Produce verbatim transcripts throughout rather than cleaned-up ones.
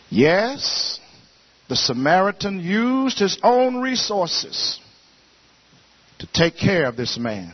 Yes, the Samaritan used his own resources to take care of this man.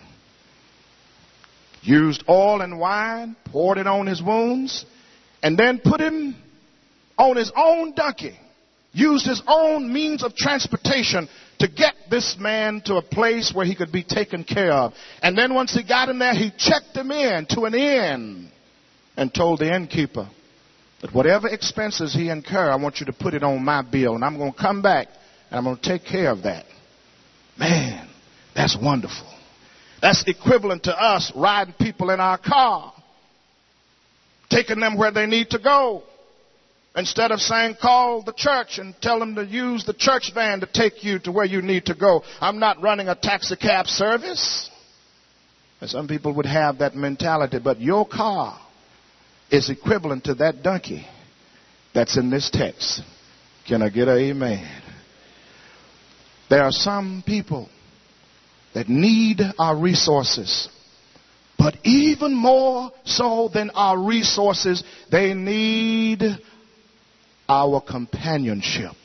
Used oil and wine, poured it on his wounds, and then put him on his own donkey. Used his own means of transportation to get this man to a place where he could be taken care of. And then once he got him there, he checked him in to an inn and told the innkeeper that whatever expenses he incur, I want you to put it on my bill, and I'm going to come back and I'm going to take care of that. Man, that's wonderful. That's equivalent to us riding people in our car, taking them where they need to go. Instead of saying, call the church and tell them to use the church van to take you to where you need to go. I'm not running a taxi cab service. And some people would have that mentality, but your car is equivalent to that donkey that's in this text. Can I get an amen? There are some people that need our resources, but even more so than our resources, they need our companionship.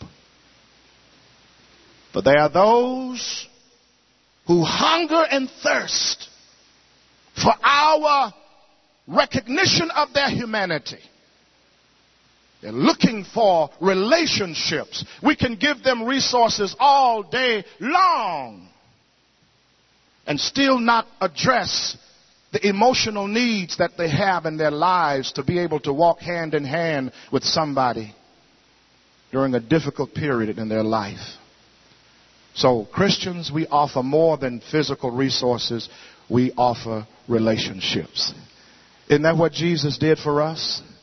For there are those who hunger and thirst for our recognition of their humanity. They're looking for relationships. We can give them resources all day long and still not address the emotional needs that they have in their lives to be able to walk hand in hand with somebody during a difficult period in their life. So Christians, we offer more than physical resources. We offer relationships. Isn't that what Jesus did for us?